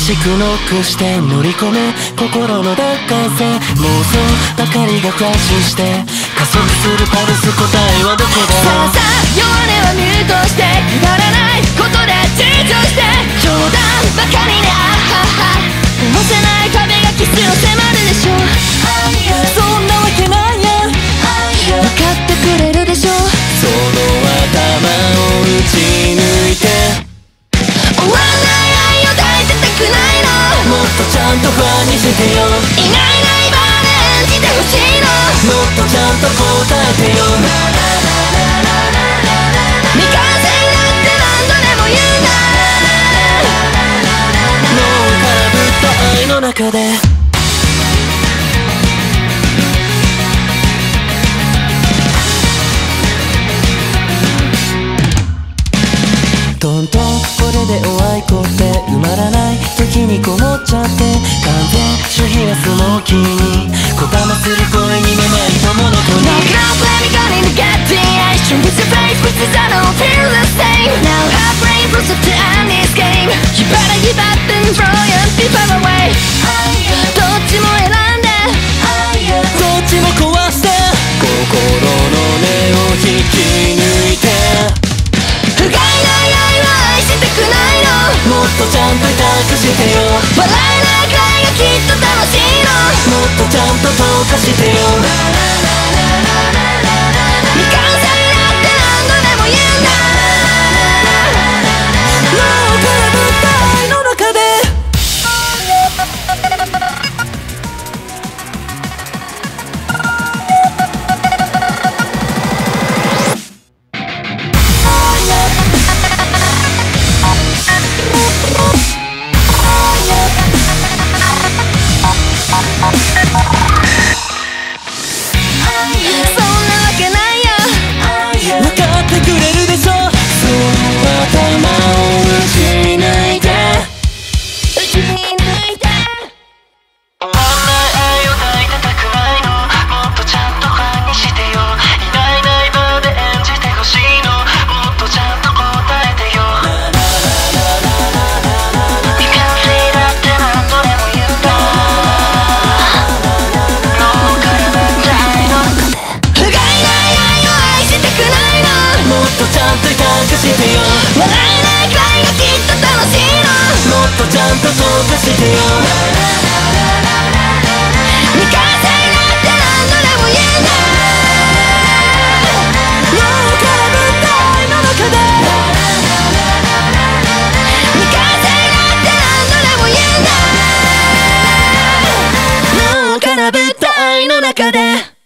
しくノックして乗り込む心の奪還性、妄想ばかりがフラッシュして加速するパルス、答えはどこだ。 さあさあ弱音はミュートしてくだらないことで躊躇して冗談ばかりね、あはは押せない壁がキスを迫るでしょう。そんなわけないや分かってくれるでしょう。 その頭を打ち抜いて終わらない愛を抱いてたくないの、 もっとちゃんと不安にしてよ。 いないいないバーで演じてほしいの、 もっとちゃんと答えてよ。 未完成だって何度でも言うな、 脳からぶった愛の中でトントン、これでおあいこって埋まらない時にこもっちゃって完全主義はスモーキーにこだまする声にめまいとものとに No club, let me go in the action with your face, with this I don't feel the same. Now half brain force to end this game. You better give up and throw your feet far away. どっちも選んでどっちも壊して心の根を引き抜いて不甲斐ない愛は愛したくないの、 もっとちゃんと託してよ。 笑えないくらいがきっと楽しいの、 もっとちゃんと投下してよ。 未完成だって何度でも言うんだ、 脳からぶった愛の中でそんなわけないよ、 分かってくれるでしょ。その頭を打ち抜いて打ち抜いて終わらない愛を抱いてたくないの、もっとちゃんとファンにしてよ。いないいないバーで演じてほしいの、もっとちゃんと答えてよ。未完成だって何度でも言うんだ、脳からぶった愛の中で不甲斐ない愛を愛したくないの、 もっとちゃんと託してよ。 笑えないくらいがきっと楽しいの、 もっとちゃんと投下してよ。 未完成だって何度でも言うんだ、 脳からぶった愛の中で未完成だって何度でも言うんだ、 脳からぶった愛の中で